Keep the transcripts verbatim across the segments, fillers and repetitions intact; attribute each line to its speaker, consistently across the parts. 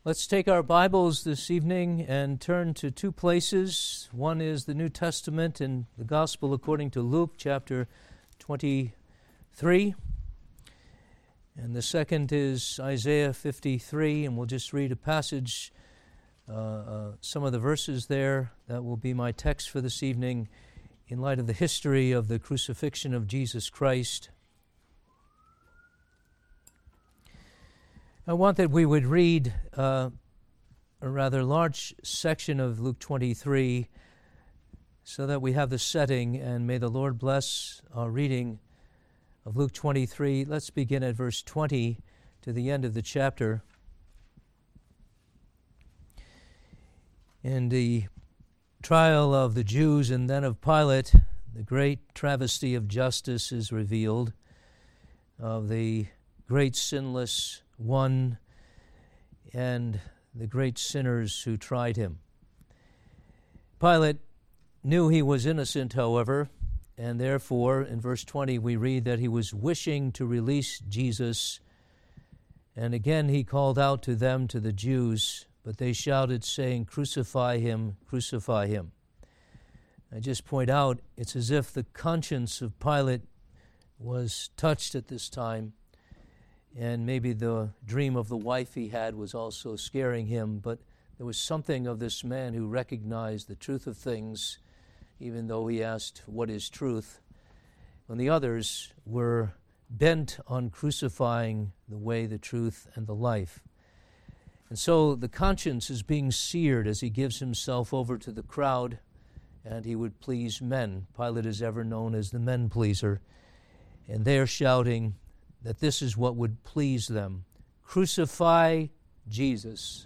Speaker 1: Let's take our Bibles this evening and turn to two places. One is the New Testament and the Gospel according to Luke, chapter twenty-three. And the second is Isaiah fifty-three, and we'll just read a passage, uh, uh, some of the verses there. That will be my text for this evening in light of the history of the crucifixion of Jesus Christ. I want that we would read uh, a rather large section of Luke twenty-three so that we have the setting, and may the Lord bless our reading of Luke twenty-three. Let's begin at verse twenty to the end of the chapter. In the trial of the Jews and then of Pilate, the great travesty of justice is revealed, of the great sinless one and the great sinners who tried him. Pilate knew he was innocent, however, and therefore, in verse twenty, we read that he was wishing to release Jesus. And again he called out to them, to the Jews, but they shouted, saying, "Crucify him, crucify him." I just point out, it's as if the conscience of Pilate was touched at this time, and maybe the dream of the wife he had was also scaring him, but there was something of this man who recognized the truth of things, even though he asked, "What is truth?" when the others were bent on crucifying the way, the truth, and the life. And so the conscience is being seared as he gives himself over to the crowd, and he would please men. Pilate is ever known as the men pleaser, and they're shouting that this is what would please them. Crucify Jesus.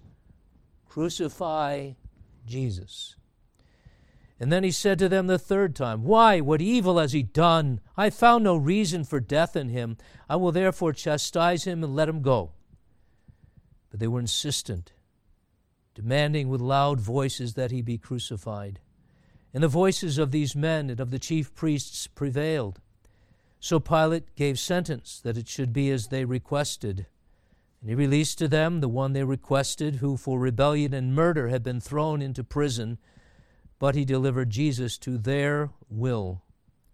Speaker 1: Crucify Jesus. And then he said to them the third time, "Why, what evil has he done? I found no reason for death in him. I will therefore chastise him and let him go." But they were insistent, demanding with loud voices that he be crucified. And the voices of these men and of the chief priests prevailed. So Pilate gave sentence that it should be as they requested. And he released to them the one they requested, who for rebellion and murder had been thrown into prison, but he delivered Jesus to their will.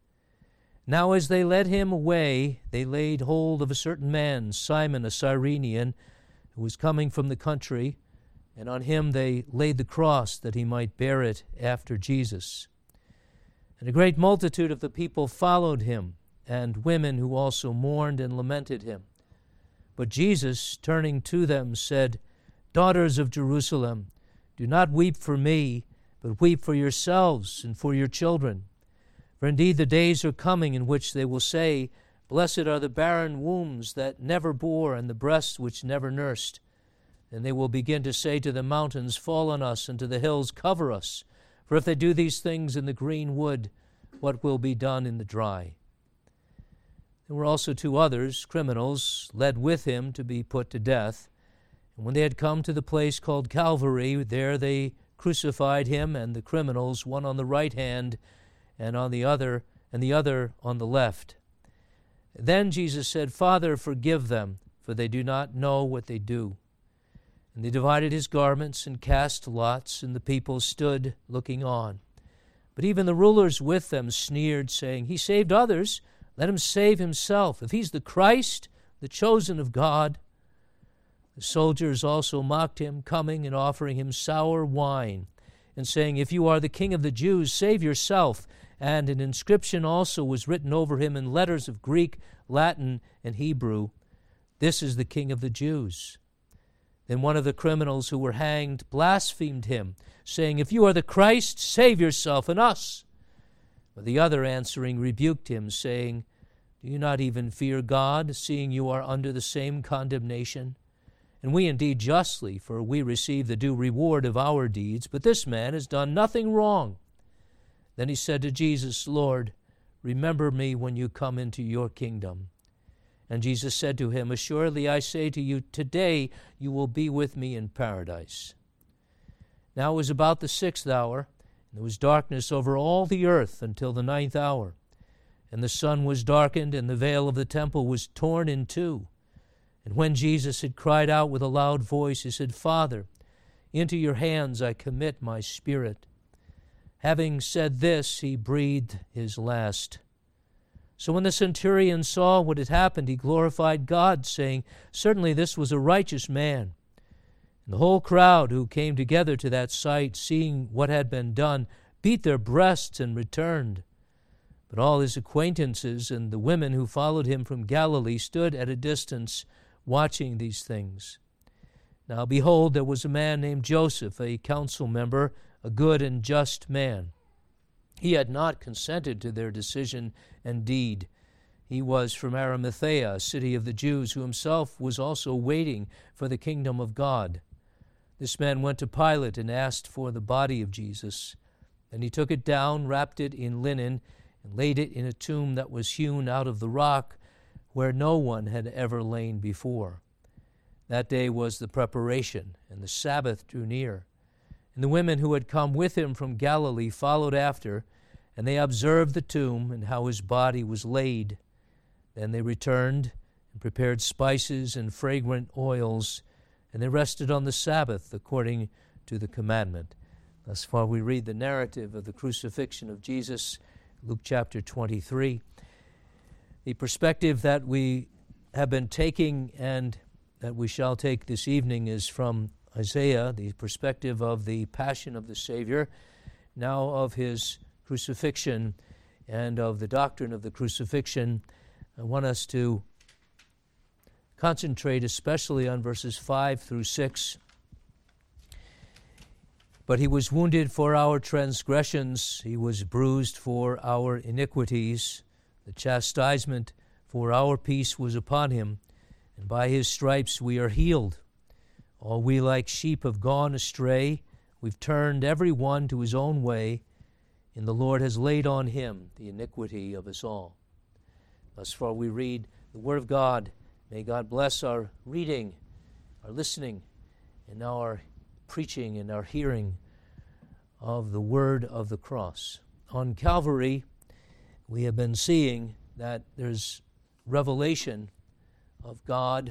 Speaker 1: Now as they led him away, they laid hold of a certain man, Simon, a Cyrenian, who was coming from the country, and on him they laid the cross that he might bear it after Jesus. And a great multitude of the people followed him, and women who also mourned and lamented him. But Jesus, turning to them, said, "Daughters of Jerusalem, do not weep for me, but weep for yourselves and for your children. For indeed the days are coming in which they will say, 'Blessed are the barren wombs that never bore, and the breasts which never nursed.' And they will begin to say to the mountains, 'Fall on us,' and to the hills, 'Cover us.' For if they do these things in the green wood, what will be done in the dry?" There were also two others, criminals, led with him to be put to death. And when they had come to the place called Calvary, there they crucified him and the criminals, one on the right hand and on the other, and the other on the left. Then Jesus said, "Father, forgive them, for they do not know what they do." And they divided his garments and cast lots, and the people stood looking on. But even the rulers with them sneered, saying, "He saved others. Let him save himself, if he's the Christ, the chosen of God." The soldiers also mocked him, coming and offering him sour wine, and saying, "If you are the King of the Jews, save yourself." And an inscription also was written over him in letters of Greek, Latin, and Hebrew, "This is the King of the Jews." Then one of the criminals who were hanged blasphemed him, saying, "If you are the Christ, save yourself and us." But the other answering rebuked him, saying, "Do you not even fear God, seeing you are under the same condemnation? And we indeed justly, for we receive the due reward of our deeds, but this man has done nothing wrong." Then he said to Jesus, "Lord, remember me when you come into your kingdom." And Jesus said to him, "Assuredly I say to you, today you will be with me in paradise." Now it was about the sixth hour, and there was darkness over all the earth until the ninth hour. And the sun was darkened, and the veil of the temple was torn in two. And when Jesus had cried out with a loud voice, he said, Father, into your hands I commit my spirit. Having said this, he breathed his last. So when the centurion saw what had happened, he glorified God, saying, Certainly this was a righteous man. And the whole crowd who came together to that sight, seeing what had been done, beat their breasts and returned. But all his acquaintances and the women who followed him from Galilee stood at a distance, watching these things. Now behold, there was a man named Joseph, a council member, a good and just man. He had not consented to their decision and deed. He was from Arimathea, a city of the Jews, who himself was also waiting for the kingdom of God. This man went to Pilate and asked for the body of Jesus. Then he took it down, wrapped it in linen, and laid it in a tomb that was hewn out of the rock, where no one had ever lain before. That day was the preparation, and the Sabbath drew near. And the women who had come with him from Galilee followed after, and they observed the tomb and how his body was laid. Then they returned and prepared spices and fragrant oils, and they rested on the Sabbath according to the commandment. Thus far we read the narrative of the crucifixion of Jesus, Luke chapter twenty-three. The perspective that we have been taking and that we shall take this evening is from Isaiah, the perspective of the passion of the Savior, now of his crucifixion and of the doctrine of the crucifixion. I want us to concentrate especially on verses five through six. But he was wounded for our transgressions, he was bruised for our iniquities. The chastisement for our peace was upon him, and by his stripes we are healed. All we like sheep have gone astray. We've turned every one to his own way, and the Lord has laid on him the iniquity of us all. Thus far we read the Word of God. May God bless our reading, our listening, and now our preaching and our hearing of the Word of the cross. On Calvary, we have been seeing that there's revelation of God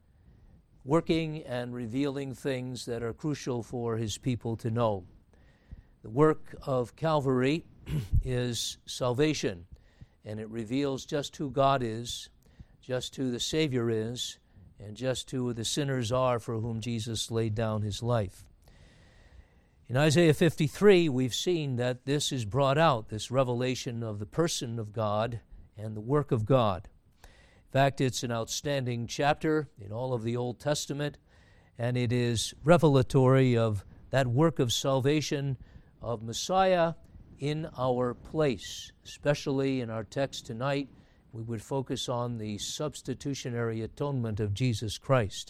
Speaker 1: working and revealing things that are crucial for his people to know. The work of Calvary is salvation, and it reveals just who God is, just who the Savior is, and just who the sinners are for whom Jesus laid down his life. In Isaiah fifty-three, we've seen that this is brought out, this revelation of the person of God and the work of God. In fact, it's an outstanding chapter in all of the Old Testament, and it is revelatory of that work of salvation of Messiah in our place. Especially in our text tonight, we would focus on the substitutionary atonement of Jesus Christ.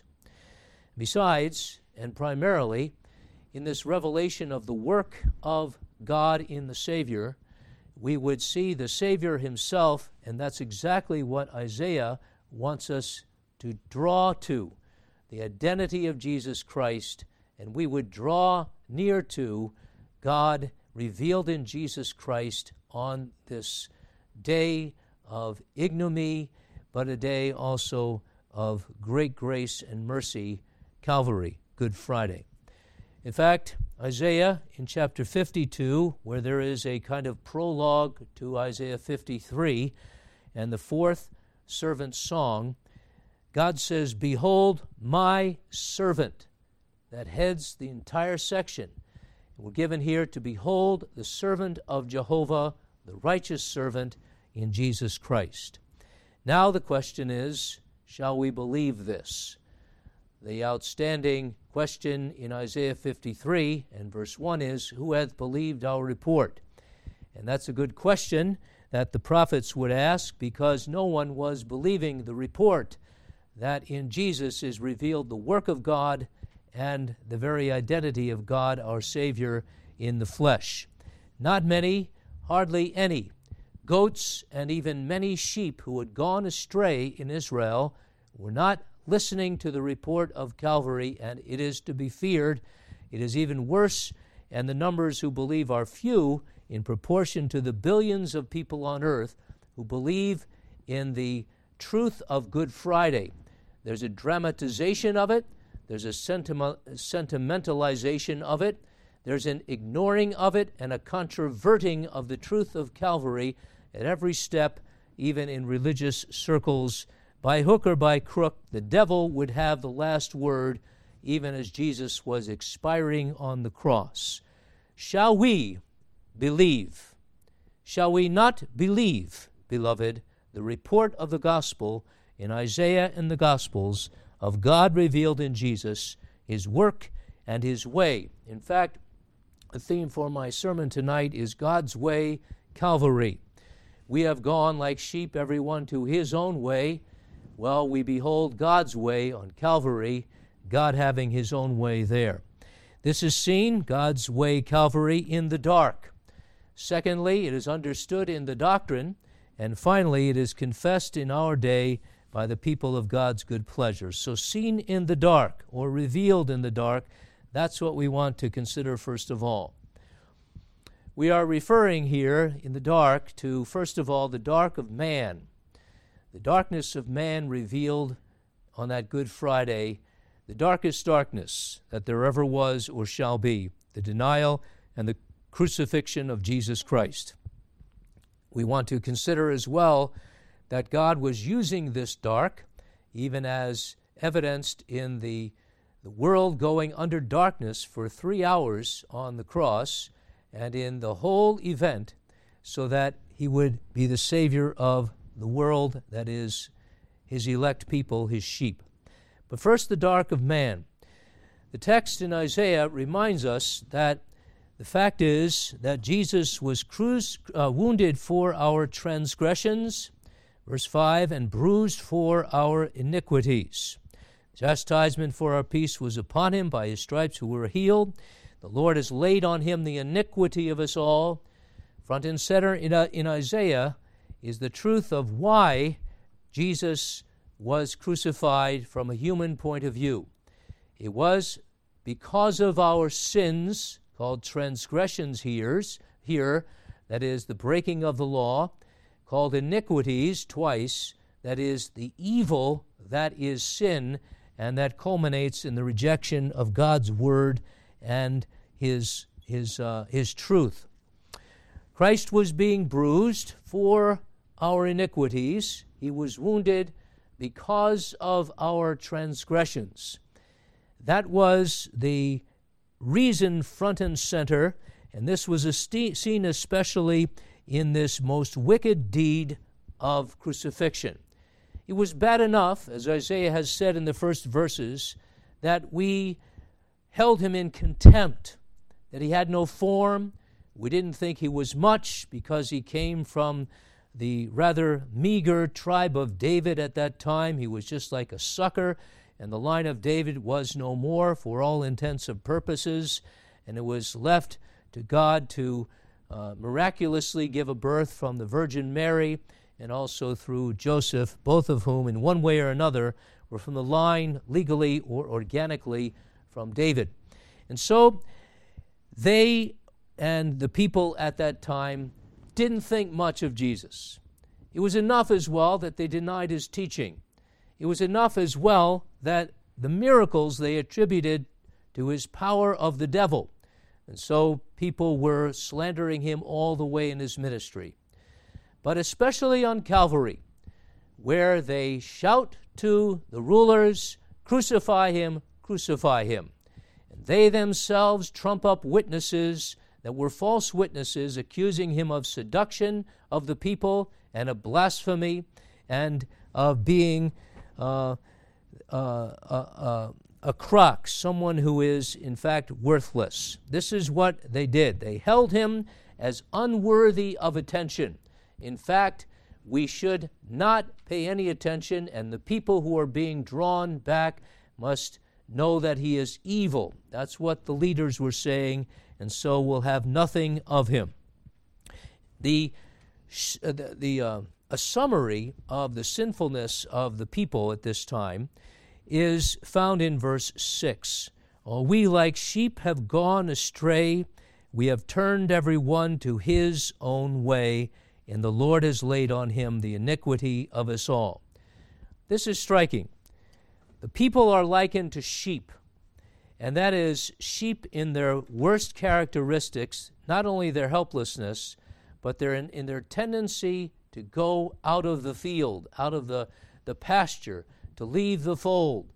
Speaker 1: Besides, and primarily, in this revelation of the work of God in the Savior, we would see the Savior himself, and that's exactly what Isaiah wants us to draw to, the identity of Jesus Christ, and we would draw near to God revealed in Jesus Christ on this day of ignominy, but a day also of great grace and mercy, Calvary, Good Friday. In fact, Isaiah in chapter fifty-two, where there is a kind of prologue to Isaiah fifty-three, and the fourth servant song, God says, "Behold, my servant," that heads the entire section. We're given here to behold the servant of Jehovah, the righteous servant in Jesus Christ. Now the question is, shall we believe this? The outstanding question in Isaiah fifty-three and verse one is, who hath believed our report? And that's a good question that the prophets would ask, because no one was believing the report that in Jesus is revealed the work of God and the very identity of God, our Savior, in the flesh. Not many, hardly any, goats and even many sheep who had gone astray in Israel were not listening to the report of Calvary, and it is to be feared. It is even worse, and the numbers who believe are few in proportion to the billions of people on earth who believe in the truth of Good Friday, There's a dramatization of it. There's a sentiment, sentimentalization of it. There's an ignoring of it and a controverting of the truth of Calvary at every step, even in religious circles. By hook or by crook, the devil would have the last word, even as Jesus was expiring on the cross. Shall we believe? Shall we not believe, beloved, the report of the gospel in Isaiah and the Gospels of God revealed in Jesus, his work and his way? In fact, the theme for my sermon tonight is God's way, Calvary. We have gone like sheep, everyone to his own way. Well, we behold God's way on Calvary, God having his own way there. This is seen, God's way, Calvary, in the dark. Secondly, it is understood in the doctrine. And finally, it is confessed in our day by the people of God's good pleasure. So seen in the dark, or revealed in the dark, that's what we want to consider first of all. We are referring here in the dark to, first of all, the dark of man. The darkness of man revealed on that Good Friday, the darkest darkness that there ever was or shall be, the denial and the crucifixion of Jesus Christ. We want to consider as well that God was using this dark, even as evidenced in the, the world going under darkness for three hours on the cross, and in the whole event, so that he would be the Savior of the world, that is, his elect people, his sheep. But first, the dark of man. The text in Isaiah reminds us that the fact is that Jesus was cruised, uh, wounded for our transgressions, verse five, and bruised for our iniquities. Chastisement for our peace was upon him, by his stripes we were healed. The Lord has laid on him the iniquity of us all. Front and center in, uh, in Isaiah is the truth of why Jesus was crucified from a human point of view. It was because of our sins, called transgressions here, here, that is, the breaking of the law, called iniquities twice, that is, the evil that is sin, and that culminates in the rejection of God's word and his, his, uh, his truth. Christ was being bruised for our iniquities. He was wounded because of our transgressions. That was the reason front and center, and this was este- seen especially in this most wicked deed of crucifixion. It was bad enough, as Isaiah has said in the first verses, that we held him in contempt, that he had no form. We didn't think he was much because he came from the rather meager tribe of David at that time. He was just like a sucker, and the line of David was no more for all intents and purposes, and it was left to God to uh, miraculously give a birth from the Virgin Mary and also through Joseph, both of whom in one way or another were from the line legally or organically from David. And so they and the people at that time didn't think much of Jesus. It was enough as well that they denied his teaching. It was enough as well that the miracles they attributed to his power of the devil. And so people were slandering him all the way in his ministry. But especially on Calvary, where they shout to the rulers, "Crucify him, crucify him." And they themselves trump up witnesses that were false witnesses, accusing him of seduction of the people and of blasphemy and of being uh, uh, uh, uh, a crux, someone who is, in fact, worthless. This is what they did. They held him as unworthy of attention. In fact, we should not pay any attention, and the people who are being drawn back must know that he is evil. That's what the leaders were saying, and so we'll have nothing of him. The, uh, the, the uh, a summary of the sinfulness of the people at this time is found in verse six. Oh, we like sheep have gone astray. We have turned every one to his own way, and the Lord has laid on him the iniquity of us all. This is striking. The people are likened to sheep, and that is sheep in their worst characteristics, not only their helplessness, but they're in, in their tendency to go out of the field, out of the, the pasture, to leave the fold,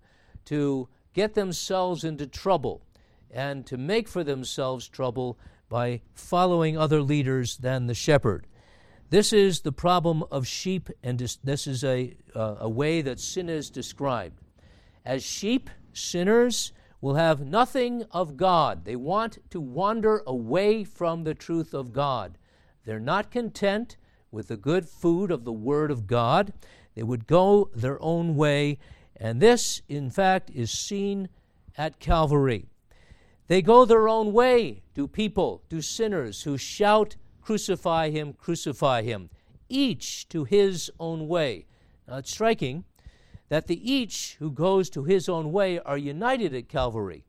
Speaker 1: to get themselves into trouble, and to make for themselves trouble by following other leaders than the shepherd. This is the problem of sheep, and this, this is a, uh, a way that sin is described. As sheep, sinners will have nothing of God. They want to wander away from the truth of God. They're not content with the good food of the Word of God. They would go their own way, and this, in fact, is seen at Calvary. They go their own way, do people, do sinners who shout, "Crucify him, crucify him," each to his own way. Now, it's striking that the each who goes to his own way are united at Calvary.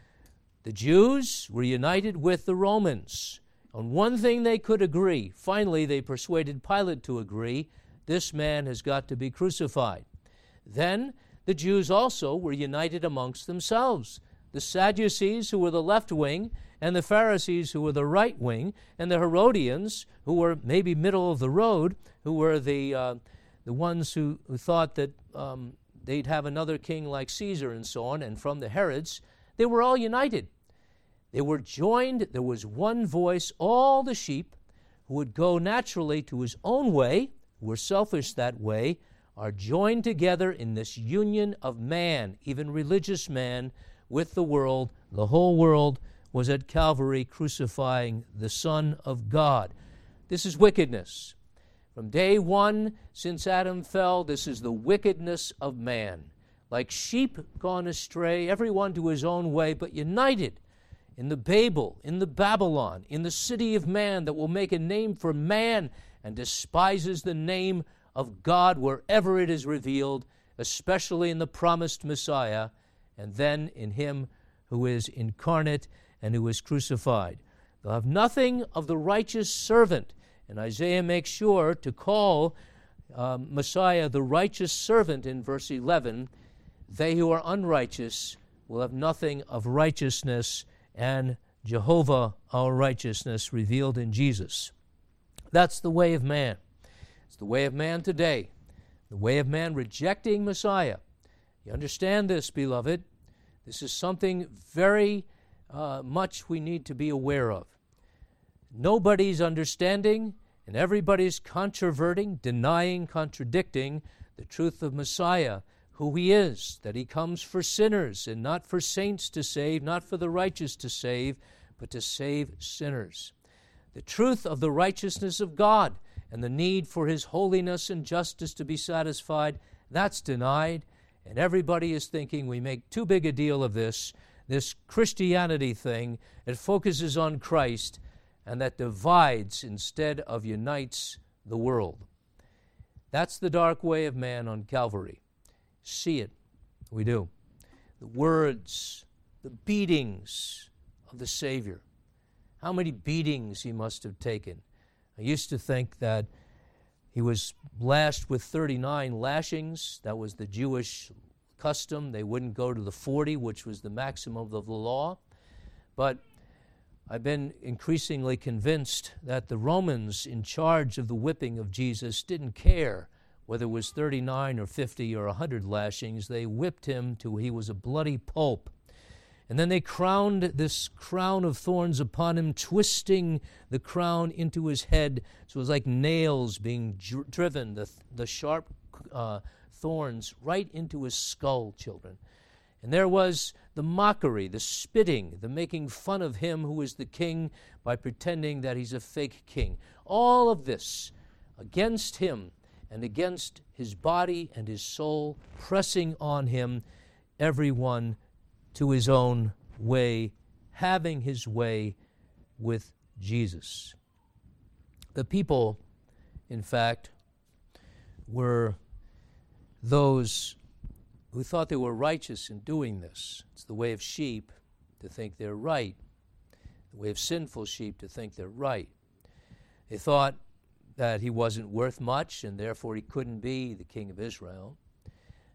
Speaker 1: The Jews were united with the Romans. On one thing they could agree. Finally, they persuaded Pilate to agree. This man has got to be crucified. Then the Jews also were united amongst themselves. The Sadducees, who were the left wing, and the Pharisees, who were the right wing, and the Herodians, who were maybe middle of the road, who were the uh, the ones who, who thought that um, they'd have another king like Caesar and so on, and from the Herods, they were all united. They were joined. There was one voice. All the sheep who would go naturally to his own way, who were selfish that way, are joined together in this union of man, even religious man, with the world. The whole world was at Calvary crucifying the Son of God. This is wickedness. From day one, since Adam fell, this is the wickedness of man. Like sheep gone astray, everyone to his own way, but united in the Babel, in the Babylon, in the city of man that will make a name for man and despises the name of God wherever it is revealed, especially in the promised Messiah, and then in him who is incarnate and who is crucified. They'll have nothing of the righteous servant. And Isaiah makes sure to call um, Messiah the righteous servant in verse eleven. They who are unrighteous will have nothing of righteousness, and Jehovah our righteousness revealed in Jesus. That's the way of man. It's the way of man today. The way of man rejecting Messiah. You understand this, beloved? This is something very uh, much we need to be aware of. Nobody's understanding and everybody's controverting, denying, contradicting the truth of Messiah, who he is, that he comes for sinners and not for saints to save, not for the righteous to save, but to save sinners. The truth of the righteousness of God and the need for his holiness and justice to be satisfied, that's denied, and everybody is thinking we make too big a deal of this, this Christianity thing. It focuses on Christ, and that divides instead of unites the world. That's the dark way of man on Calvary. See it. We do. The words, the beatings of the Savior. How many beatings he must have taken. I used to think that he was lashed with thirty-nine lashings. That was the Jewish custom. They wouldn't go to the forty, which was the maximum of the law. But I've been increasingly convinced that the Romans in charge of the whipping of Jesus didn't care whether it was thirty-nine or fifty or one hundred lashings. They whipped him till he was a bloody pulp. And then they crowned this crown of thorns upon him, twisting the crown into his head. So it was like nails being dr- driven, the, the sharp uh, thorns right into his skull, children. And there was the mockery, the spitting, the making fun of him who is the king by pretending that he's a fake king. All of this against him and against his body and his soul, pressing on him, everyone to his own way, having his way with Jesus. The people, in fact, were those who thought they were righteous in doing this. It's the way of sheep to think they're right, the way of sinful sheep to think they're right. They thought that he wasn't worth much and therefore he couldn't be the king of Israel.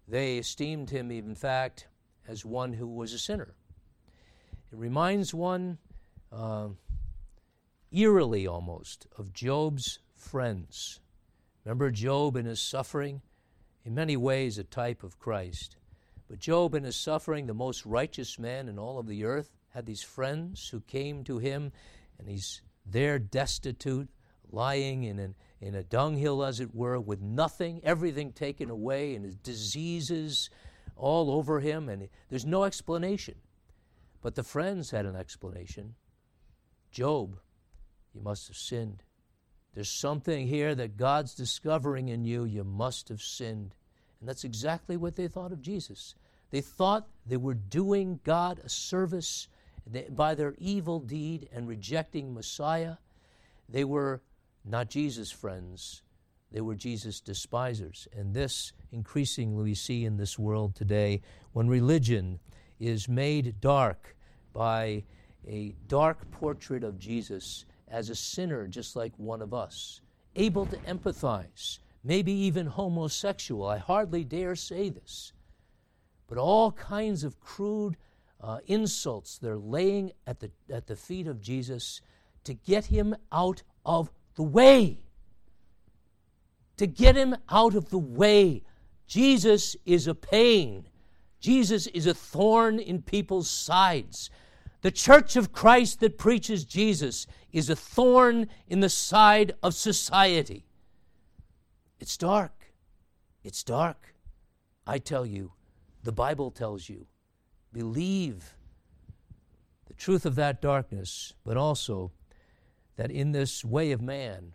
Speaker 1: They esteemed him, in fact, as one who was a sinner. It reminds one, uh, eerily almost, of Job's friends. Remember Job in his suffering? In many ways a type of Christ. But Job in his suffering, the most righteous man in all of the earth, had these friends who came to him, and he's there destitute, lying in an in a dunghill, as it were, with nothing, everything taken away, and his diseases all over him, and there's no explanation. But the friends had an explanation. Job, you must have sinned. There's something here that God's discovering in you. You must have sinned. And that's exactly what they thought of Jesus. They thought they were doing God a service by their evil deed and rejecting Messiah. They were not Jesus' friends. They were Jesus' despisers. And this increasingly we see in this world today when religion is made dark by a dark portrait of Jesus as a sinner just like one of us, able to empathize, maybe even homosexual. I hardly dare say this. But all kinds of crude uh, insults they're laying at the, at the feet of Jesus to get him out of the way. To get him out of the way. Jesus is a pain. Jesus is a thorn in people's sides. The Church of Christ that preaches Jesus is a thorn in the side of society. It's dark. It's dark. I tell you, the Bible tells you, believe the truth of that darkness, but also that in this way of man,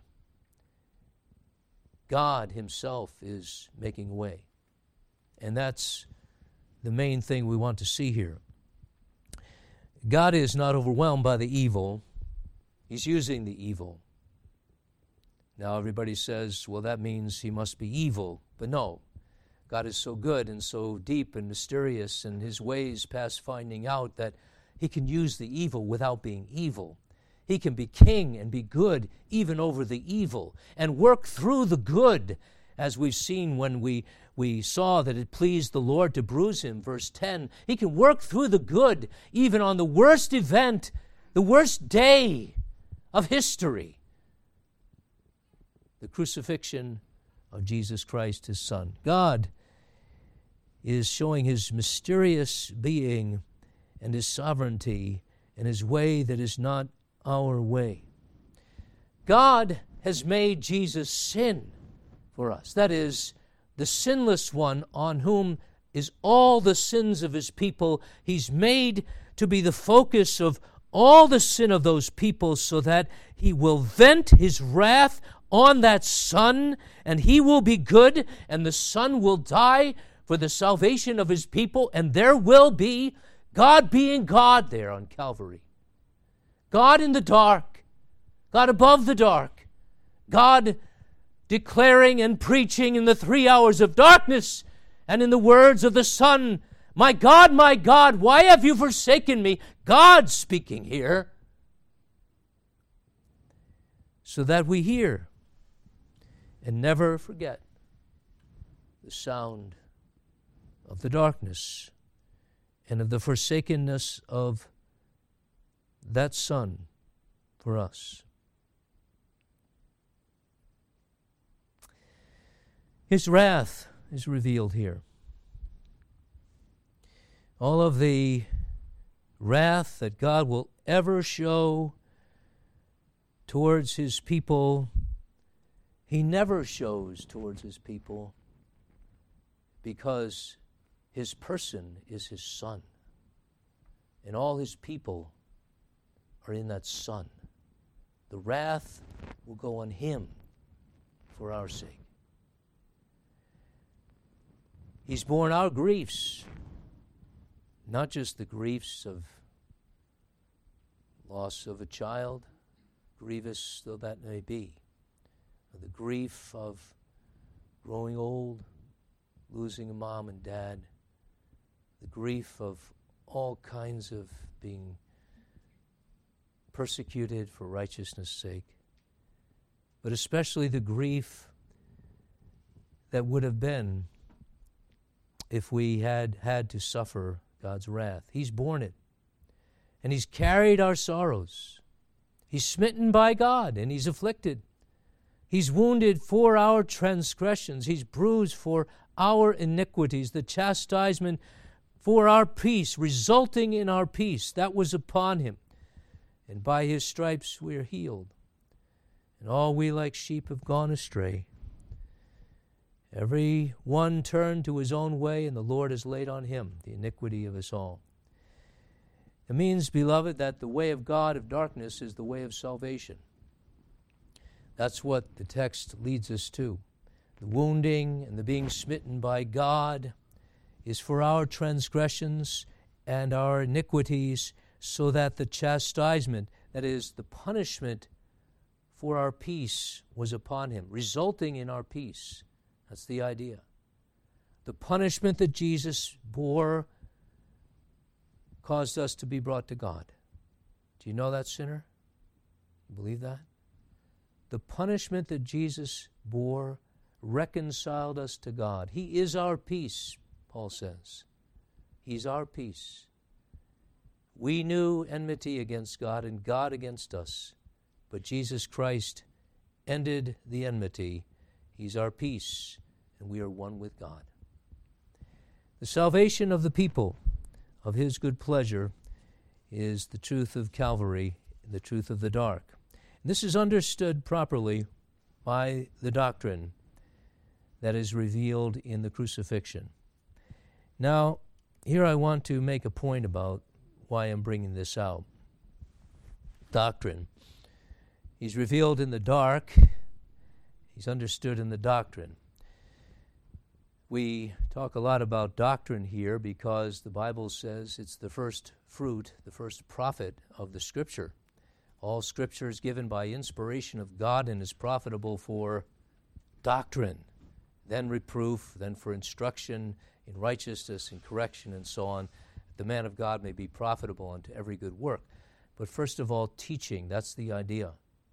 Speaker 1: God himself is making a way. And that's the main thing we want to see here. God is not overwhelmed by the evil. He's using the evil. Now everybody says, well, that means he must be evil. But no, God is so good and so deep and mysterious, and his ways past finding out, that he can use the evil without being evil. He can be king and be good even over the evil and work through the good, as we've seen when we, we saw that it pleased the Lord to bruise him, verse ten. He can work through the good even on the worst event, the worst day of history, the crucifixion of Jesus Christ, his Son. God is showing his mysterious being and his sovereignty and his way that is not our way. God has made Jesus sin for us. That is, the sinless one on whom is all the sins of his people. He's made to be the focus of all the sin of those people so that he will vent his wrath on that Son, and he will be good, and the Son will die for the salvation of his people, and there will be God being God there on Calvary. God in the dark, God above the dark, God declaring and preaching in the three hours of darkness and in the words of the Son, my God, my God, why have you forsaken me? God speaking here, so that we hear and never forget the sound of the darkness and of the forsakenness of that Son for us. His wrath is revealed here. All of the wrath that God will ever show towards his people, he never shows towards his people because his person is his Son, and all his people are in that Son. The wrath will go on him for our sake. He's borne our griefs, not just the griefs of loss of a child, grievous though that may be, or the grief of growing old, losing a mom and dad, the grief of all kinds of being persecuted for righteousness' sake, but especially the grief that would have been if we had had to suffer God's wrath. He's borne it. And he's carried our sorrows. He's smitten by God, and he's afflicted. He's wounded for our transgressions. He's bruised for our iniquities. The chastisement for our peace, resulting in our peace, that was upon him. And by his stripes we are healed. And all we like sheep have gone astray. Every one turned to his own way, and the Lord has laid on him the iniquity of us all. It means, beloved, that the way of God of darkness is the way of salvation. That's what the text leads us to. The wounding and the being smitten by God is for our transgressions and our iniquities, so that the chastisement, that is, the punishment for our peace, was upon him, resulting in our peace. That's the idea. The punishment that Jesus bore caused us to be brought to God. Do you know that, sinner? You believe that? The punishment that Jesus bore reconciled us to God. He is our peace, Paul says. He's our peace. We knew enmity against God and God against us, but Jesus Christ ended the enmity. He's our peace, and we are one with God. The salvation of the people of his good pleasure is the truth of Calvary, the truth of the dark. And this is understood properly by the doctrine that is revealed in the crucifixion. Now, here I want to make a point about why I'm bringing this out. Doctrine. He's revealed in the dark. He's understood in the doctrine. We talk a lot about doctrine here because the Bible says it's the first fruit, the first profit of the Scripture. All Scripture is given by inspiration of God and is profitable for doctrine, then reproof, then for instruction in righteousness and correction and so on. The man of God may be profitable unto every good work. But first of all, teaching, that's the idea.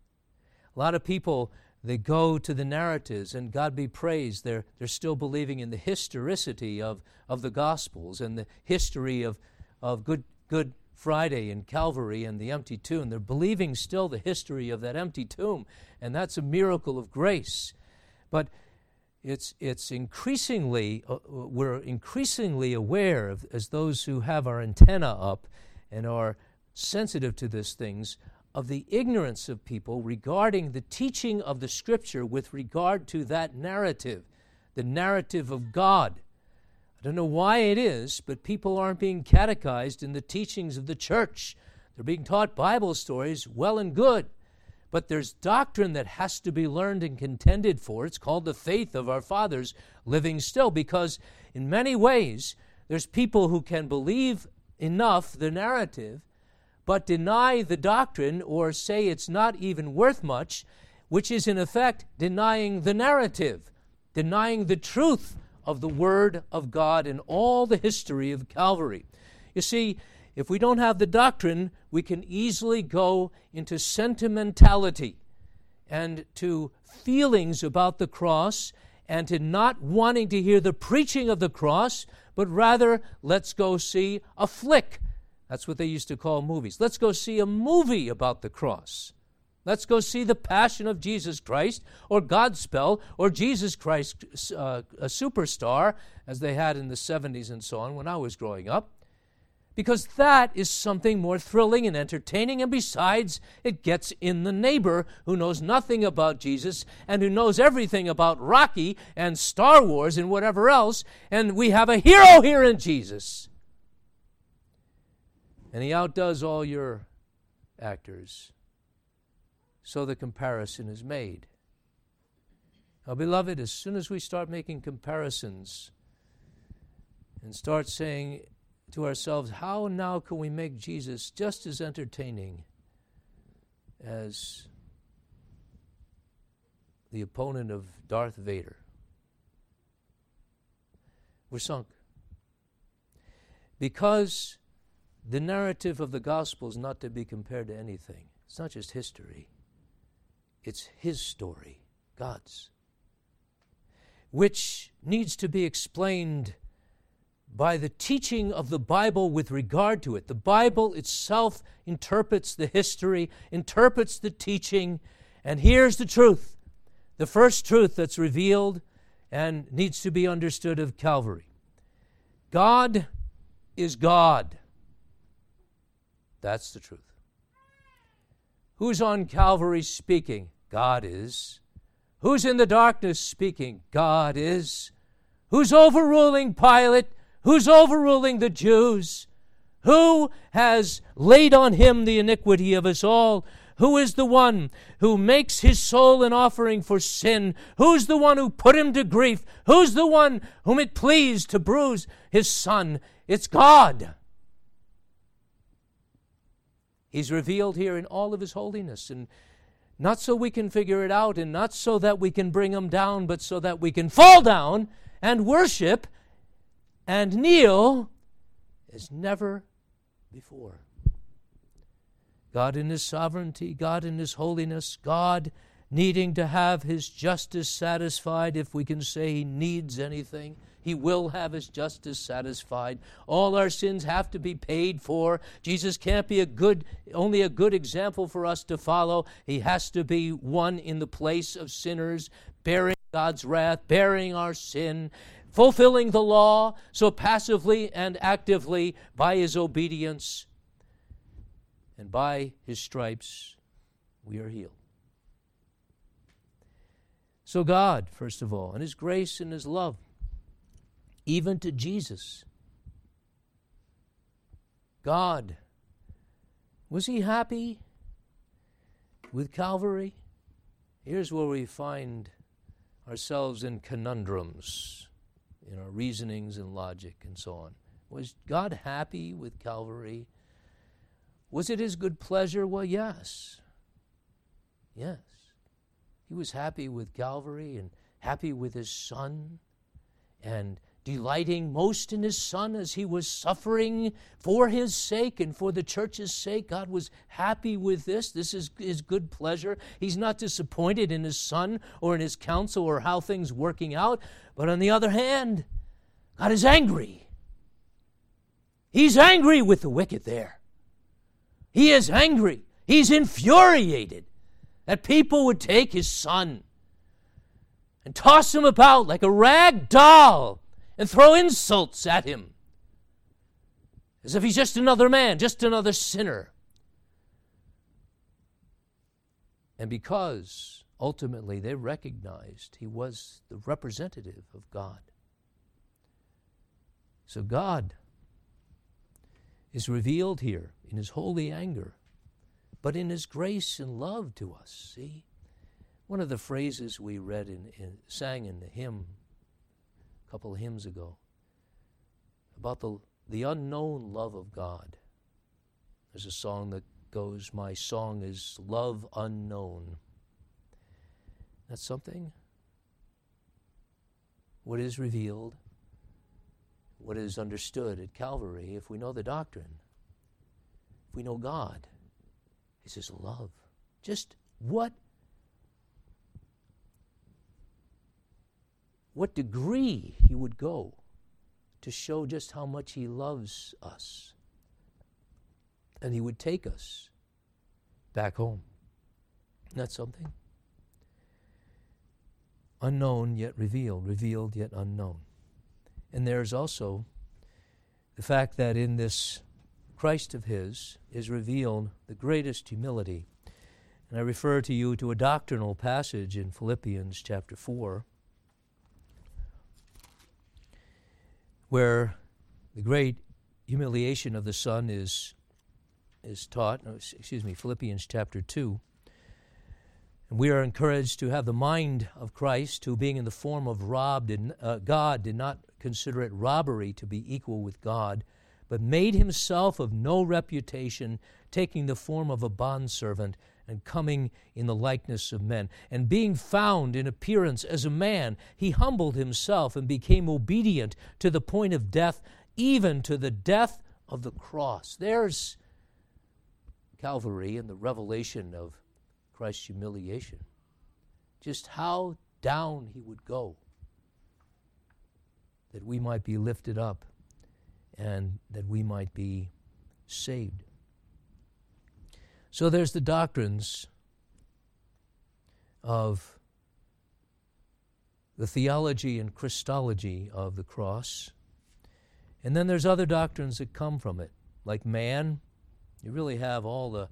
Speaker 1: A lot of people, they go to the narratives, and God be praised, they're, they're still believing in the historicity of, of the Gospels and the history of, of Good, Good Friday and Calvary and the empty tomb. They're believing still the history of that empty tomb, and that's a miracle of grace. But it's it's increasingly, uh, we're increasingly aware of, as those who have our antenna up and are sensitive to these things, of the ignorance of people regarding the teaching of the Scripture with regard to that narrative, the narrative of God. I don't know why it is, but people aren't being catechized in the teachings of the church. They're being taught Bible stories, well and good. But there's doctrine that has to be learned and contended for. It's called the faith of our fathers living still, because in many ways there's people who can believe enough the narrative but deny the doctrine or say it's not even worth much, which is in effect denying the narrative, denying the truth of the Word of God and all the history of Calvary. You see, if we don't have the doctrine, we can easily go into sentimentality and to feelings about the cross and to not wanting to hear the preaching of the cross, but rather let's go see a flick. That's what they used to call movies. Let's go see a movie about the cross. Let's go see the Passion of Jesus Christ, or Godspell, or Jesus Christ, uh, a Superstar, as they had in the seventies and so on when I was growing up. Because that is something more thrilling and entertaining, and besides, it gets in the neighbor who knows nothing about Jesus and who knows everything about Rocky and Star Wars and whatever else, and we have a hero here in Jesus. And he outdoes all your actors. So the comparison is made. Now, beloved, as soon as we start making comparisons and start saying to ourselves, how now can we make Jesus just as entertaining as the opponent of Darth Vader? We're sunk. Because the narrative of the gospel is not to be compared to anything. It's not just history. It's his story, God's, which needs to be explained by the teaching of the Bible with regard to it. The Bible itself interprets the history, interprets the teaching, and here's the truth, the first truth that's revealed and needs to be understood of Calvary. God is God. That's the truth. Who's on Calvary speaking? God is. Who's in the darkness speaking? God is. Who's overruling Pilate? Who's overruling the Jews? Who has laid on him the iniquity of us all? Who is the one who makes his soul an offering for sin? Who's the one who put him to grief? Who's the one whom it pleased to bruise his Son? It's God. He's revealed here in all of his holiness, and not so we can figure it out, and not so that we can bring him down, but so that we can fall down and worship and kneel as never before. God in his sovereignty, God in his holiness, God needing to have his justice satisfied. If we can say he needs anything, he will have his justice satisfied. All our sins have to be paid for. Jesus can't be a good, only a good example for us to follow. He has to be one in the place of sinners, bearing God's wrath, bearing our sin, fulfilling the law, so passively and actively by his obedience. And by his stripes we are healed. So God, first of all, and his grace and his love, even to Jesus. God, was he happy with Calvary? Here's where we find ourselves in conundrums in our reasonings and logic and so on. Was God happy with Calvary? Was it his good pleasure? Well, yes. Yes. He was happy with Calvary and happy with his Son and delighting most in his Son as he was suffering for his sake and for the church's sake. God was happy with this. This is his good pleasure. He's not disappointed in his Son or in his counsel or how things are working out. But on the other hand, God is angry. He's angry with the wicked there. He is angry. He's infuriated that people would take his Son and toss him about like a rag doll and throw insults at him as if he's just another man, just another sinner. And because ultimately they recognized he was the representative of God. So God is revealed here in his holy anger, but in his grace and love to us. See, one of the phrases we read in, in sang in the hymn a couple of hymns ago about the the unknown love of God. There's a song that goes, "My song is love unknown." That's something. What is revealed, what is understood at Calvary, if we know the doctrine, if we know God, is his love. Just what, what degree he would go to show just how much he loves us. And he would take us back home. Isn't that something? Unknown yet revealed, revealed yet unknown. And there's also the fact that in this Christ of his is revealed the greatest humility. And I refer to you to a doctrinal passage in Philippians chapter four, where the great humiliation of the Son is, is taught. No, excuse me, Philippians chapter two. And we are encouraged to have the mind of Christ, who being in the form of rob, did, uh, God did not consider it robbery to be equal with God, but made himself of no reputation, taking the form of a bondservant and coming in the likeness of men. And being found in appearance as a man, he humbled himself and became obedient to the point of death, even to the death of the cross. There's Calvary and the revelation of Christ's humiliation. Just how down he would go that we might be lifted up and that we might be saved. So there's the doctrines of the theology and Christology of the cross. And then there's other doctrines that come from it, like man. You really have all the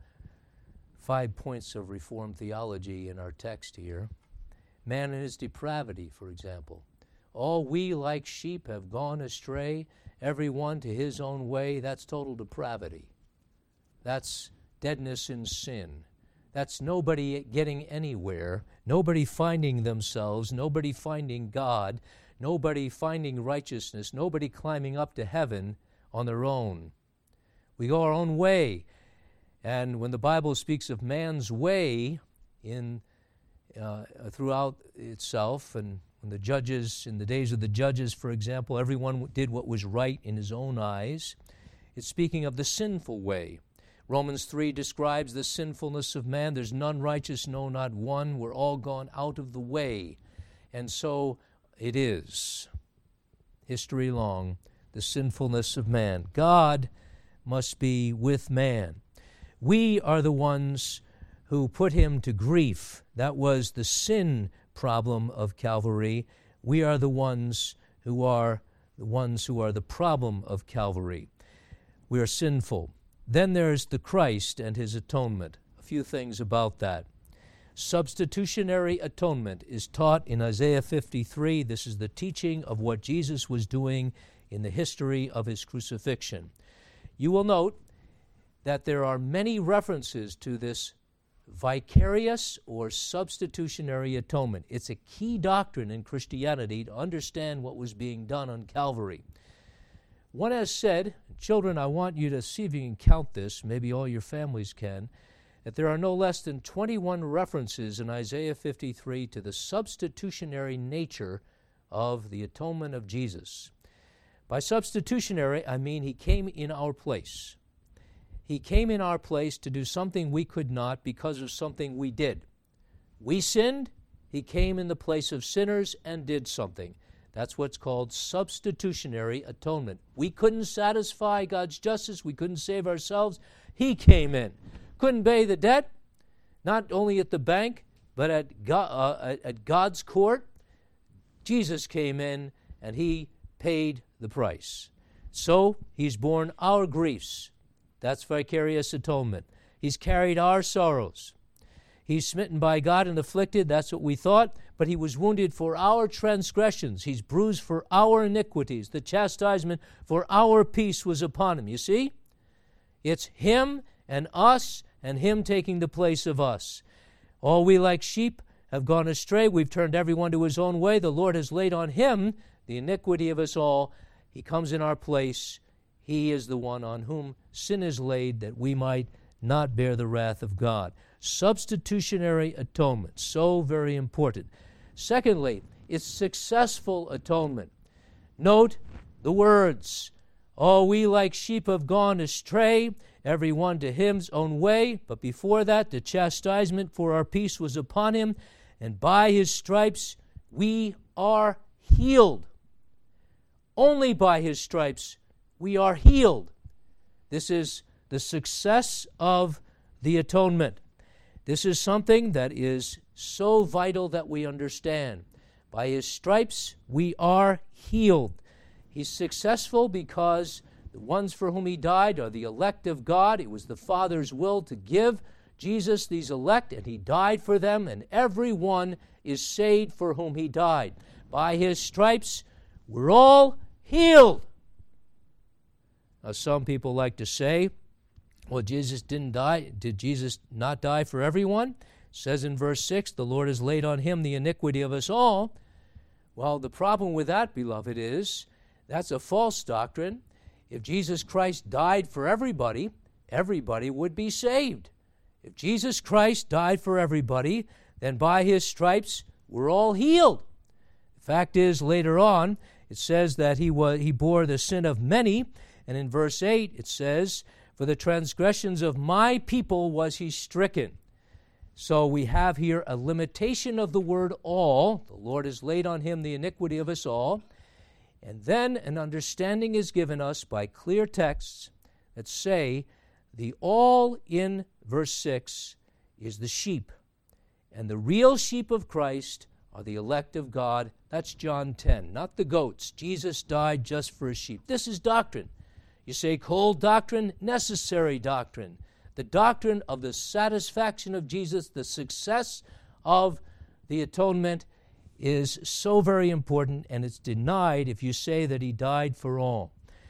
Speaker 1: five points of Reformed theology in our text here. Man and his depravity, for example. All we like sheep have gone astray, every one to his own way. That's total depravity. That's deadness in sin. That's nobody getting anywhere, nobody finding themselves, nobody finding God, nobody finding righteousness, nobody climbing up to heaven on their own. We go our own way. And when the Bible speaks of man's way in uh, throughout itself, and when the judges, in the days of the judges, for example, everyone did what was right in his own eyes, it's speaking of the sinful way. Romans three describes the sinfulness of man. There's none righteous, no, not one. We're all gone out of the way. And so it is, history long, the sinfulness of man. God must be with man. We are the ones who put him to grief. That was the sin problem of Calvary. We are the ones who are the ones who are the problem of Calvary. We are sinful. Then there's the Christ and his atonement. A few things about that. Substitutionary atonement is taught in Isaiah fifty-three. This is the teaching of what Jesus was doing in the history of his crucifixion. You will note that there are many references to this vicarious or substitutionary atonement. It's a key doctrine in Christianity to understand what was being done on Calvary. One has said, children, I want you to see if you can count this, maybe all your families can, that there are no less than twenty-one references in Isaiah fifty-three to the substitutionary nature of the atonement of Jesus. By substitutionary, I mean he came in our place. He came in our place to do something we could not because of something we did. We sinned, he came in the place of sinners and did something. That's what's called substitutionary atonement. We couldn't satisfy God's justice. We couldn't save ourselves. He came in. Couldn't pay the debt, not only at the bank, but at, God, uh, at God's court. Jesus came in, and he paid the price. So he's borne our griefs. That's vicarious atonement. He's carried our sorrows. He's smitten by God and afflicted. That's what we thought. But he was wounded for our transgressions. He's bruised for our iniquities. The chastisement for our peace was upon him. You see? It's him and us and him taking the place of us. All we like sheep have gone astray. We've turned everyone to his own way. The Lord has laid on him the iniquity of us all. He comes in our place. He is the one on whom sin is laid that we might not bear the wrath of God. Substitutionary atonement, so very important. Secondly, it's successful atonement. Note the words, all we like sheep have gone astray, every one to his own way. But before that, the chastisement for our peace was upon him, and by his stripes we are healed. Only by his stripes we are healed. This is the success of the atonement. This is something that is so vital that we understand. By his stripes we are healed. He's successful because the ones for whom he died are the elect of God. It was the Father's will to give Jesus these elect, and he died for them, and every one is saved for whom he died. By his stripes we're all healed. Now, some people like to say, well, Jesus didn't die. Did Jesus not die for everyone? It says in verse six, the Lord has laid on him the iniquity of us all. Well, the problem with that, beloved, is that's a false doctrine. If Jesus Christ died for everybody, everybody would be saved. If Jesus Christ died for everybody, then by his stripes we're all healed. The fact is, later on, it says that he was he bore the sin of many, and in verse eight it says, for the transgressions of my people was he stricken. So we have here a limitation of the word all. The Lord has laid on him the iniquity of us all. And then an understanding is given us by clear texts that say the all in verse six is the sheep. And the real sheep of Christ are the elect of God. That's John ten, not the goats. Jesus died just for his sheep. This is doctrine. You say cold doctrine, necessary doctrine. The doctrine of the satisfaction of Jesus, the success of the atonement is so very important, and it's denied if you say that he died for all.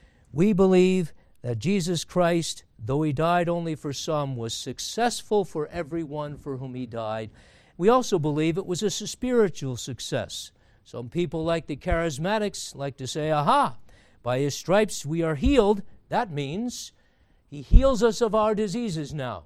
Speaker 1: We believe that Jesus Christ, though he died only for some, was successful for everyone for whom he died. We also believe it was a spiritual success. Some people, like the charismatics, like to say, aha, by his stripes we are healed. That means he heals us of our diseases now.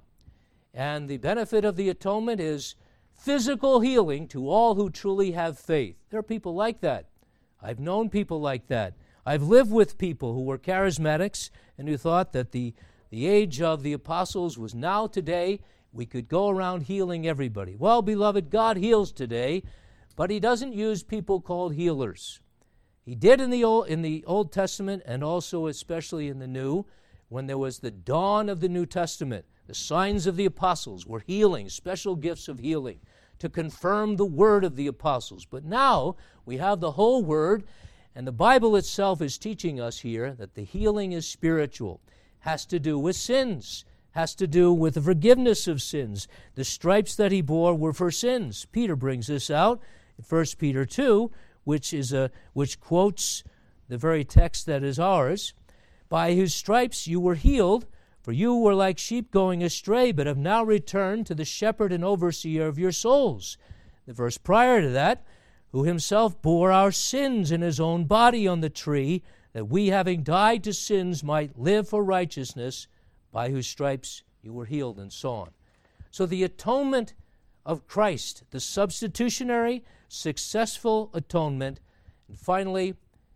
Speaker 1: And the benefit of the atonement is physical healing to all who truly have faith. There are people like that. I've known people like that. I've lived with people who were charismatics and who thought that the, the age of the apostles was now today. We could go around healing everybody. Well, beloved, God heals today, but he doesn't use people called healers. He did in the Old, in the Old Testament and also especially in the New, when there was the dawn of the New Testament. The signs of the apostles were healing, special gifts of healing, to confirm the word of the apostles. But now we have the whole word, and the Bible itself is teaching us here that the healing is spiritual, has to do with sins, has to do with the forgiveness of sins. The stripes that he bore were for sins. Peter brings this out in First Peter two, which is a which quotes the very text that is ours. By his stripes you were healed, for you were like sheep going astray, but have now returned to the shepherd and overseer of your souls. The verse prior to that, who himself bore our sins in his own body on the tree, that we, having died to sins, might live for righteousness, by whose stripes you were healed, and so on. So the atonement of Christ, the substitutionary, successful atonement, and finally,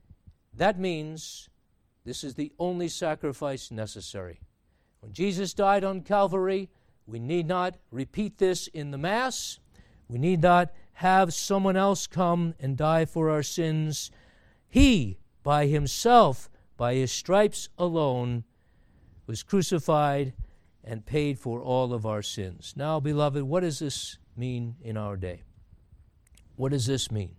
Speaker 1: that means this is the only sacrifice necessary. When Jesus died on Calvary, we need not repeat this in the Mass. We need not have someone else come and die for our sins. He, by himself, by his stripes alone, was crucified and paid for all of our sins. Now, beloved, what does this mean in our day? What does this mean?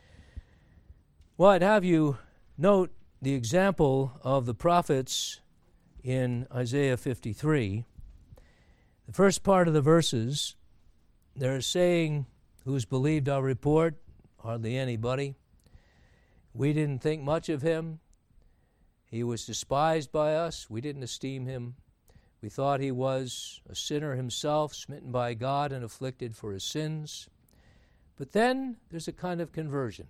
Speaker 1: Well, I'd have you note the example of the prophets in Isaiah fifty-three. The first part of the verses, they're saying, who's believed our report? Hardly anybody. We didn't think much of him. He was despised by us. We didn't esteem him. We thought he was a sinner himself, smitten by God and afflicted for his sins. But then there's a kind of conversion.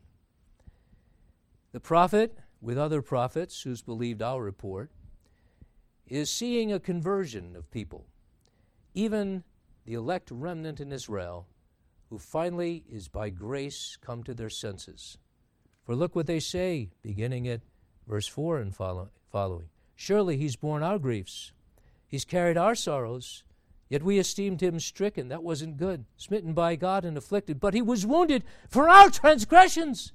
Speaker 1: The prophet, with other prophets who's believed our report, is seeing a conversion of people, even the elect remnant in Israel, who finally is by grace come to their senses. For look what they say, beginning at verse four and follow, following. Surely he's borne our griefs. He's carried our sorrows. Yet we esteemed him stricken. That wasn't good. Smitten by God and afflicted. But he was wounded for our transgressions.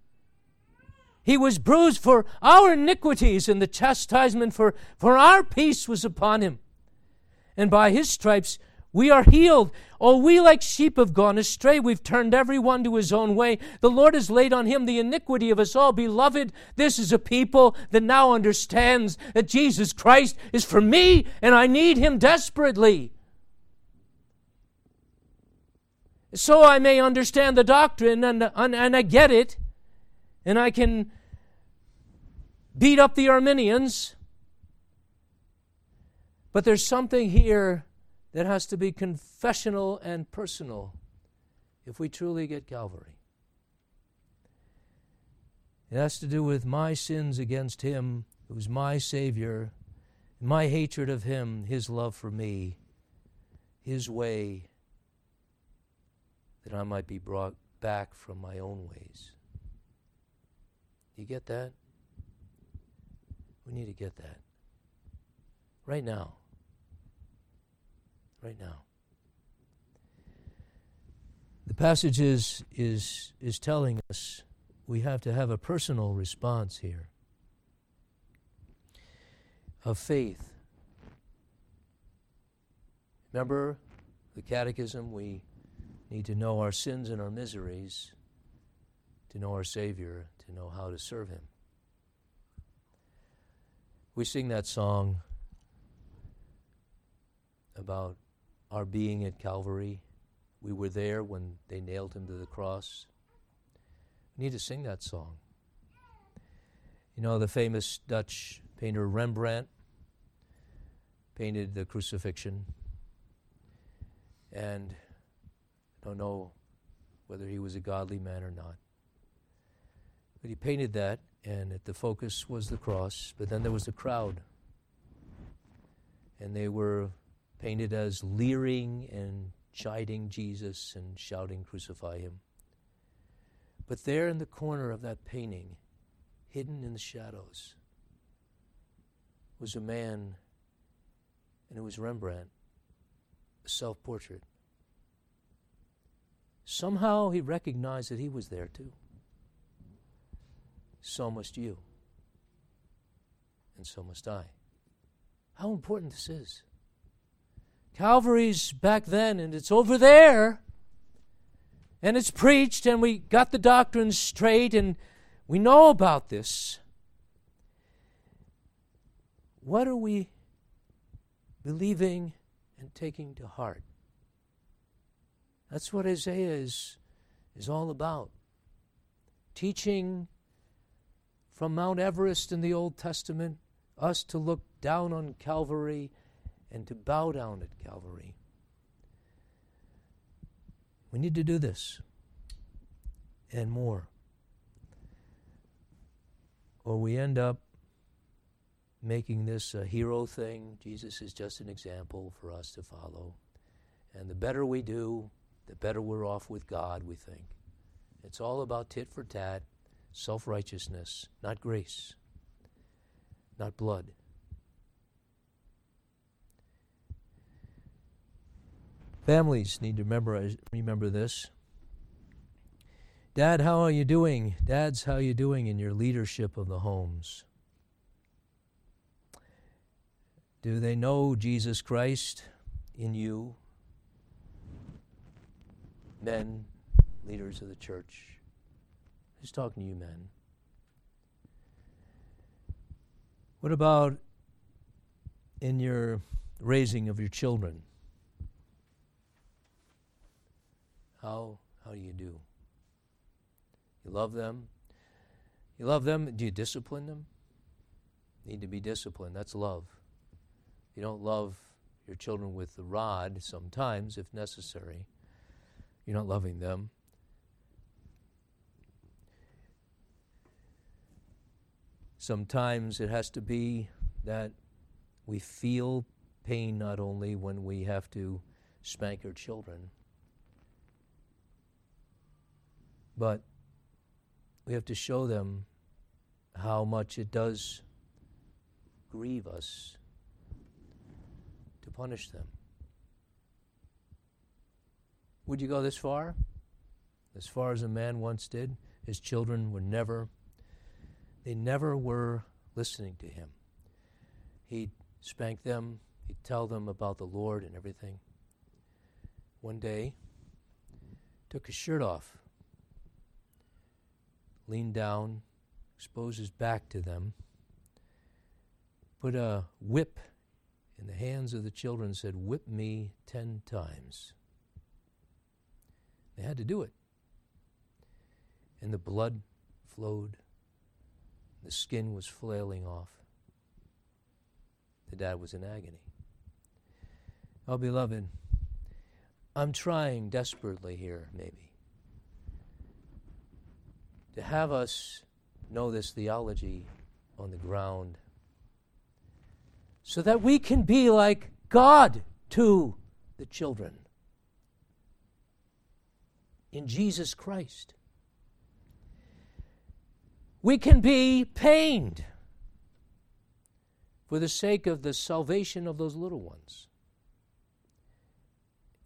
Speaker 1: He was bruised for our iniquities, and the chastisement for, for our peace was upon him. And by his stripes we are healed. Oh, we like sheep have gone astray. We've turned every one to his own way. The Lord has laid on him the iniquity of us all. Beloved, this is a people that now understands that Jesus Christ is for me, and I need him desperately. So I may understand the doctrine, and, and, and I get it, and I can beat up the Arminians. But there's something here that has to be confessional and personal if we truly get Calvary. It has to do with my sins against him, who's my Savior, my hatred of him, his love for me, his way, that I might be brought back from my own ways. Do you get that? We need to get that. Right now. Right now. The passage is, is, is telling us we have to have a personal response here of faith. Remember the catechism, we need to know our sins and our miseries, to know our Savior, to know how to serve Him. We sing that song about our being at Calvary. We were there when they nailed Him to the cross. We need to sing that song. You know, the famous Dutch painter Rembrandt painted the crucifixion. And I don't know whether he was a godly man or not. But he painted that, and at the focus was the cross, but then there was the crowd. And they were painted as leering and chiding Jesus and shouting, "Crucify Him." But there in the corner of that painting, hidden in the shadows, was a man, and it was Rembrandt, a self-portrait. Somehow he recognized that he was there too. So must you, and so must I. How important this is. Calvary's back then, and it's over there, and it's preached, and we got the doctrine straight, and we know about this. What are we believing and taking to heart? That's what Isaiah is, is all about. Teaching from Mount Everest in the Old Testament, us to look down on Calvary and to bow down at Calvary. We need to do this and more, or we end up making this a hero thing. Jesus is just an example for us to follow. And the better we do, the better we're off with God, we think. It's all about tit for tat, self-righteousness, not grace, not blood. Families need to remember remember this. Dad, how are you doing? Dads, how are you doing in your leadership of the homes? Do they know Jesus Christ in you? Men, leaders of the church. He's talking to you, men. What about in your raising of your children? How how do you do? You love them? You love them? Do you discipline them? Need to be disciplined. That's love. You don't love your children with the rod sometimes, if necessary. You're not loving them. Sometimes it has to be that we feel pain not only when we have to spank our children, but we have to show them how much it does grieve us to punish them. Would you go this far? As far as a man once did? His children were never, they never were listening to him. He'd spank them, he'd tell them about the Lord and everything. One day, took his shirt off, leaned down, exposed his back to them, put a whip in the hands of the children and said, "Whip me ten times." They had to do it. And the blood flowed. The skin was flailing off. The dad was in agony. Oh, beloved, I'm trying desperately here, maybe, to have us know this theology on the ground so that we can be like God to the children in Jesus Christ. We can be pained for the sake of the salvation of those little ones,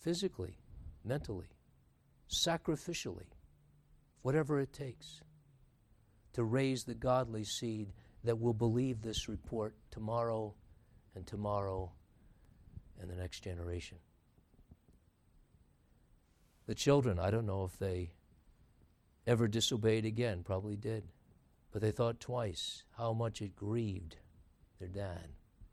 Speaker 1: physically, mentally, sacrificially, whatever it takes. to raise the godly seed that will believe this report tomorrow and tomorrow and the next generation. The children, I don't know if they ever disobeyed again, probably did. But they thought twice how much it grieved their dad.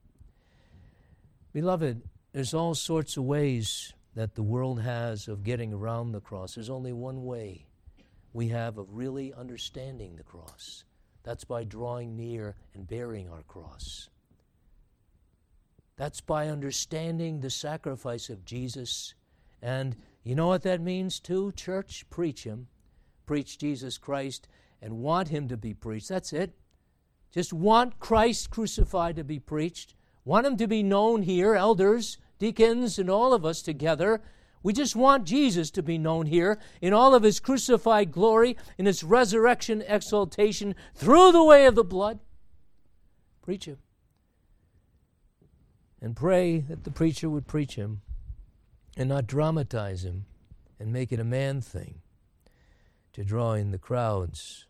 Speaker 1: Beloved, there's all sorts of ways that the world has of getting around the cross. There's only one way we have of really understanding the cross. That's by drawing near and bearing our cross. That's by understanding the sacrifice of Jesus. And you know what that means too, church? Preach Him. Preach Jesus Christ and want Him to be preached. That's it. Just want Christ crucified to be preached. Want Him to be known here, elders, deacons, and all of us together. We just want Jesus to be known here in all of His crucified glory, in His resurrection exaltation, through the way of the blood. Preach Him. And pray that the preacher would preach Him and not dramatize Him and make it a man thing to draw in the crowds.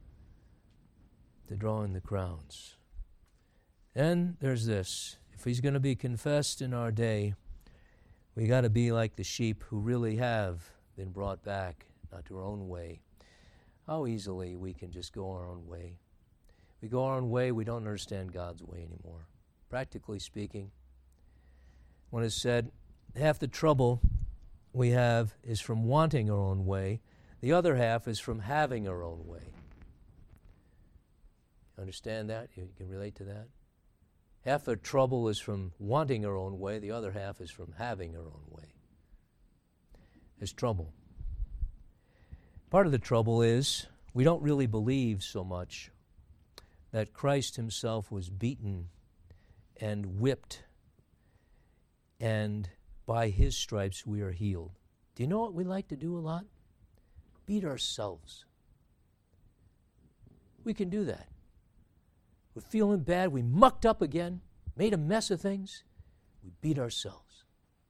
Speaker 1: To draw in the crowds. And there's this. If He's going to be confessed in our day, we got to be like the sheep who really have been brought back, not to our own way. How easily we can just go our own way. We go our own way, we don't understand God's way anymore. Practically speaking, when it's said, half the trouble we have is from wanting our own way, the other half is from having our own way. Understand that? You can relate to that? Half the trouble is from wanting our own way, the other half is from having our own way. There's trouble. Part of the trouble is we don't really believe so much that Christ Himself was beaten and whipped, and by His stripes we are healed. Do you know what we like to do a lot? Beat ourselves. We can do that. We're feeling bad. We mucked up again, made a mess of things. We beat ourselves.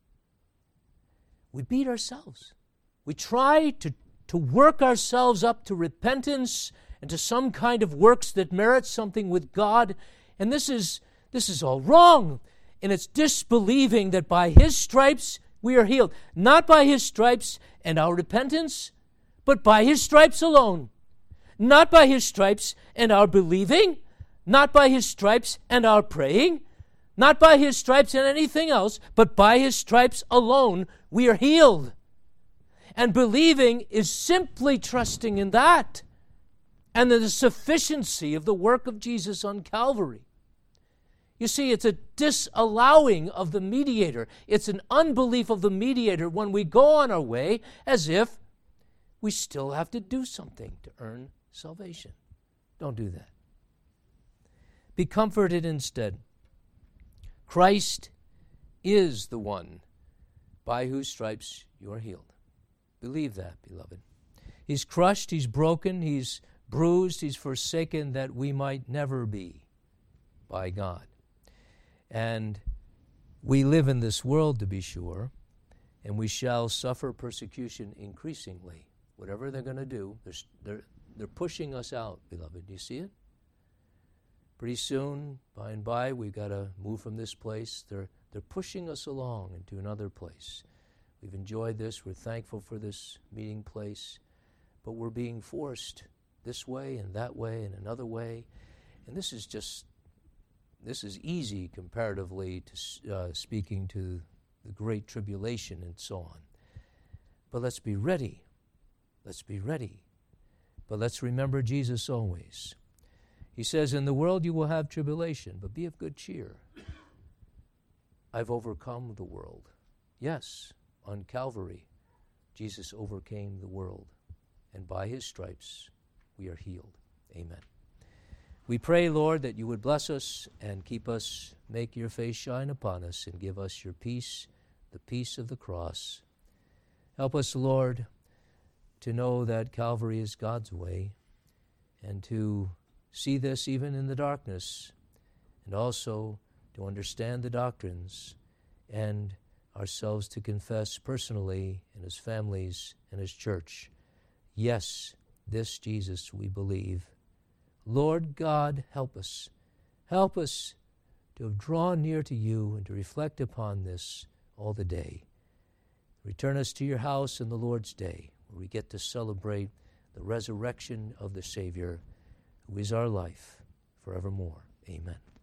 Speaker 1: We beat ourselves. We try to, to work ourselves up to repentance and to some kind of works that merit something with God. And this is, this is all wrong. And it's disbelieving that by His stripes we are healed. Not by His stripes and our repentance, but by His stripes alone. Not by His stripes and our believing, not by His stripes and our praying, not by His stripes and anything else, but by His stripes alone we are healed. And believing is simply trusting in that and in the sufficiency of the work of Jesus on Calvary. You see, it's a disallowing of the mediator. It's an unbelief of the mediator when we go on our way as if we still have to do something to earn salvation. Don't do that. Be comforted instead. Christ is the one by whose stripes you are healed. Believe that, beloved. He's crushed, He's broken, He's bruised, He's forsaken that we might never be by God. And we live in this world, to be sure, and we shall suffer persecution increasingly. Whatever they're going to do, they're, they're, they're pushing us out, beloved. Do you see it? Pretty soon, by and by, we've got to move from this place. They're, they're pushing us along into another place. We've enjoyed this. We're thankful for this meeting place. But we're being forced this way and that way and another way. And this is just, this is easy comparatively to uh, speaking to the great tribulation and so on. But let's be ready. Let's be ready. But let's remember Jesus always. He says, in the world you will have tribulation, but be of good cheer. I've overcome the world. Yes, on Calvary, Jesus overcame the world, and by His stripes we are healed. Amen. We pray, Lord, that you would bless us and keep us, make your face shine upon us, and give us your peace, the peace of the cross. Help us, Lord, to know that Calvary is God's way, and to see this even in the darkness, and also to understand the doctrines, and ourselves to confess personally and as families and as church, yes, this Jesus we believe, Lord God, help us. Help us to have drawn near to you and to reflect upon this all the day. Return us to your house in the Lord's day, where we get to celebrate the resurrection of the Savior, who is our life forevermore. Amen.